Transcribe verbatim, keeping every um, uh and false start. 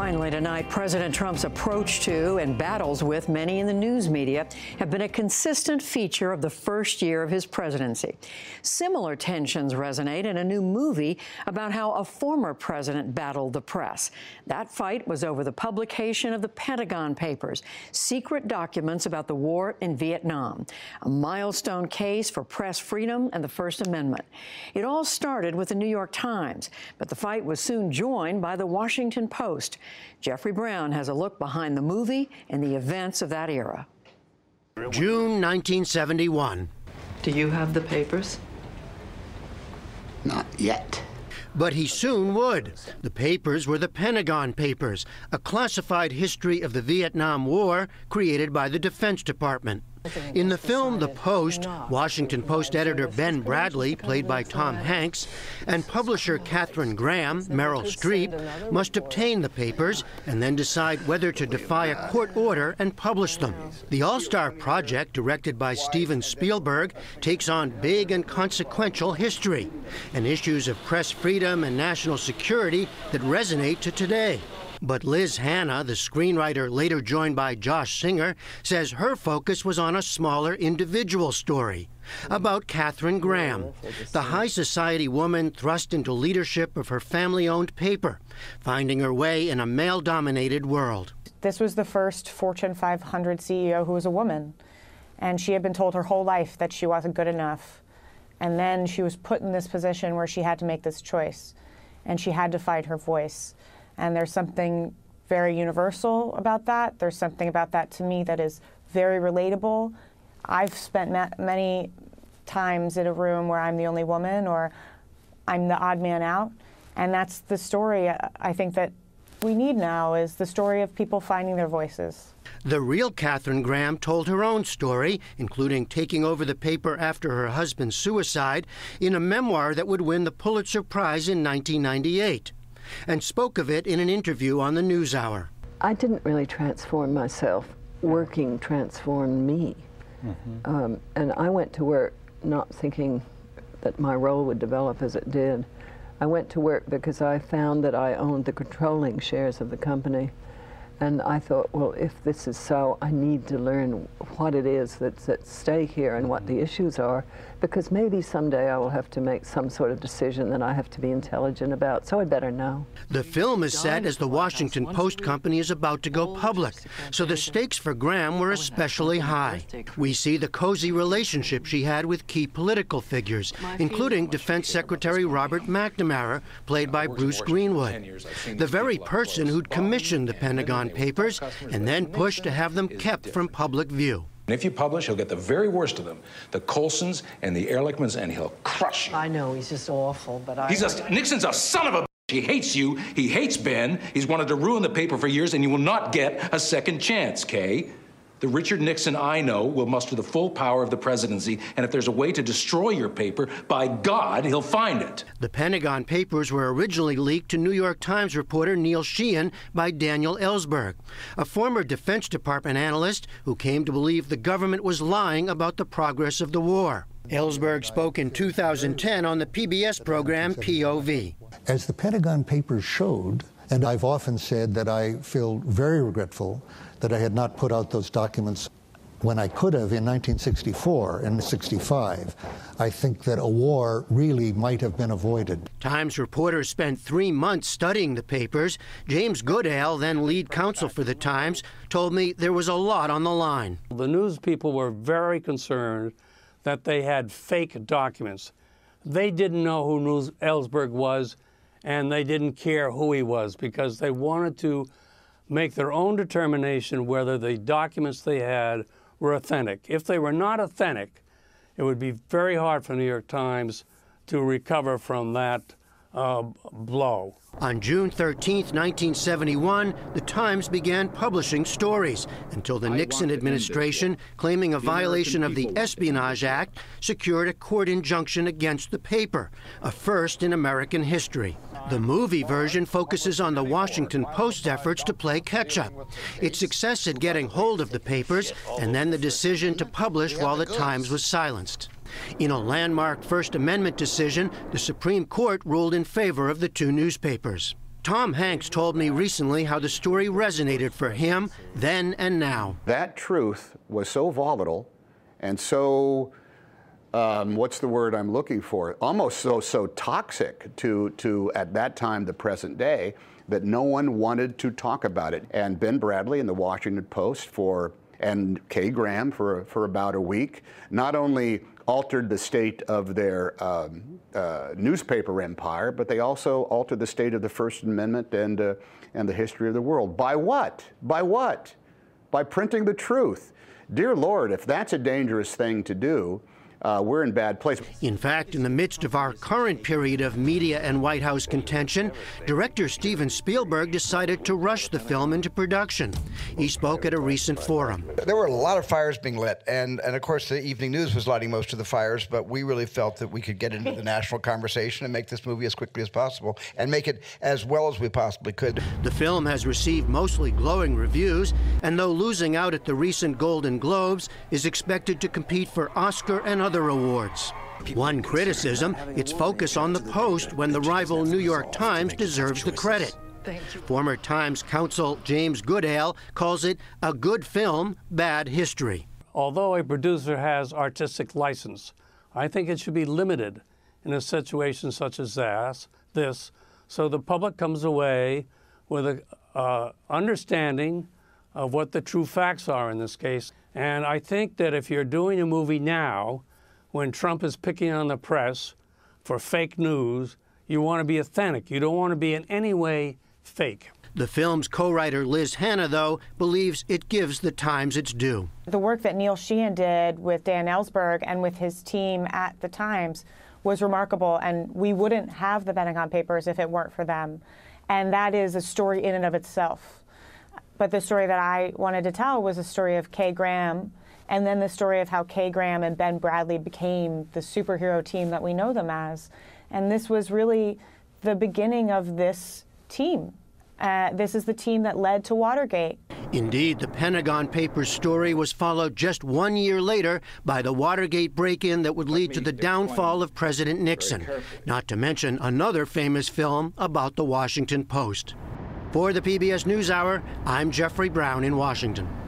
Finally tonight, President Trump's approach to and battles with many in the news media have been a consistent feature of the first year of his presidency. Similar tensions resonate in a new movie about how a former president battled the press. That fight was over the publication of the Pentagon Papers, secret documents about the war in Vietnam, a milestone case for press freedom and the First Amendment. It all started with the New York Times, but the fight was soon joined by the Washington Post. Jeffrey Brown has a look behind the movie and the events of that era. June nineteen seventy-one. Do you have the papers? Not yet. But he soon would. The papers were the Pentagon Papers, a classified history of the Vietnam War created by the Defense Department. In the film The Post, Washington Post editor Ben Bradlee, played by Tom Hanks, and publisher Katharine Graham, Meryl Streep, must obtain the papers and then decide whether to defy a court order and publish them. The All-Star Project, directed by Steven Spielberg, takes on big and consequential history and issues of press freedom and national security that resonate to today. But Liz Hanna, the screenwriter later joined by Josh Singer, says her focus was on a smaller individual story about Katharine Graham, the high society woman thrust into leadership of her family-owned paper, finding her way in a male-dominated world. This was the first Fortune five hundred C E O who was a woman, and she had been told her whole life that she wasn't good enough. And then she was put in this position where she had to make this choice, and she had to find her voice. And there's something very universal about that. There's something about that to me that is very relatable. I've spent ma many times in a room where I'm the only woman or I'm the odd man out. And that's the story I think that we need now, is the story of people finding their voices. The real Katharine Graham told her own story, including taking over the paper after her husband's suicide, in a memoir that would win the Pulitzer Prize in nineteen ninety-eight. And spoke of it in an interview on the NewsHour. I didn't really transform myself. Working transformed me. Mm-hmm. um, and I went to work not thinking that my role would develop as it did. I went to work because I found that I owned the controlling shares of the company. And I thought, well, if this is so, I need to learn what it is that's at stake here and what the issues are, because maybe someday I will have to make some sort of decision that I have to be intelligent about, so I better know. The film is set as the Washington Post company is about to go public, so the stakes for Graham were especially high. We see the cozy relationship she had with key political figures, including Defense Secretary Robert McNamara, played by Bruce Greenwood, the very person who'd commissioned the Pentagon Papers and then pushed to have them kept from public view. And if you publish, he'll get the very worst of them, the Colsons and the Ehrlichmans, and he'll crush you. I know, he's just awful, but I... He's a, Nixon's a son of a... He hates you, he hates Ben, he's wanted to ruin the paper for years, and you will not get a second chance, Kay. The Richard Nixon I know will muster the full power of the presidency, and if there's a way to destroy your paper, by God, he'll find it. The Pentagon Papers were originally leaked to New York Times reporter Neil Sheehan by Daniel Ellsberg, a former Defense Department analyst who came to believe the government was lying about the progress of the war. Ellsberg spoke in two thousand ten on the P B S program P O V. As the Pentagon Papers showed, and I've often said that I feel very regretful that I had not put out those documents when I could have in nineteen sixty-four and sixty-five. I think that a war really might have been avoided. Times reporters spent three months studying the papers. James Goodale, then lead counsel for the Times, told me there was a lot on the line. The news people were very concerned that they had fake documents. They didn't know who News Ellsberg was, and they didn't care who he was, because they wanted to make their own determination whether the documents they had were authentic. If they were not authentic, it would be very hard for New York Times to recover from that uh, blow. On June thirteenth, nineteen seventy-one, the Times began publishing stories until the Nixon administration, claiming a violation of the Espionage Act, secured a court injunction against the paper, a first in American history. The movie version focuses on the Washington Post's efforts to play catch-up, its success at getting hold of the papers, and then the decision to publish while the Times was silenced. In a landmark First Amendment decision, the Supreme Court ruled in favor of the two newspapers. Tom Hanks told me recently how the story resonated for him then and now. That truth was so volatile and so, um, what's the word I'm looking for? Almost so so toxic to, to, at that time, the present day, that no one wanted to talk about it. And Ben Bradlee in the Washington Post for, and Kay Graham for, for about a week, not only altered the state of their um, uh, newspaper empire, but they also altered the state of the First Amendment and, uh, and the history of the world. By what? By what? By printing the truth. Dear Lord, if that's a dangerous thing to do, Uh, we're in bad place. In fact, in the midst of our current period of media and White House contention, director Steven Spielberg decided to rush the film into production. He spoke at a recent forum. There were a lot of fires being lit, and, and of course the evening news was lighting most of the fires, but we really felt that we could get into the national conversation and make this movie as quickly as possible and make it as well as we possibly could. The film has received mostly glowing reviews, and though losing out at the recent Golden Globes, is expected to compete for Oscar and other Other awards. One criticism, its focus on the Post when the rival New York Times deserves the credit. Former Times counsel James Goodale calls it a good film, bad history. Although a producer has artistic license, I think it should be limited in a situation such as this, this so the public comes away with an uh, understanding of what the true facts are in this case. And I think that if you're doing a movie now, when Trump is picking on the press for fake news, you want to be authentic. You don't want to be in any way fake. The film's co-writer Liz Hanna, though, believes it gives the Times its due. The work that Neil Sheehan did with Dan Ellsberg and with his team at the Times was remarkable, and we wouldn't have the Pentagon Papers if it weren't for them. And that is a story in and of itself. But the story that I wanted to tell was a story of Kay Graham, and then the story of how Kay Graham and Ben Bradlee became the superhero team that we know them as. And this was really the beginning of this team. Uh, this is the team that led to Watergate. Indeed, the Pentagon Papers story was followed just one year later by the Watergate break-in that would lead to the downfall of President Nixon, not to mention another famous film about the Washington Post. For the P B S NewsHour, I'm Jeffrey Brown in Washington.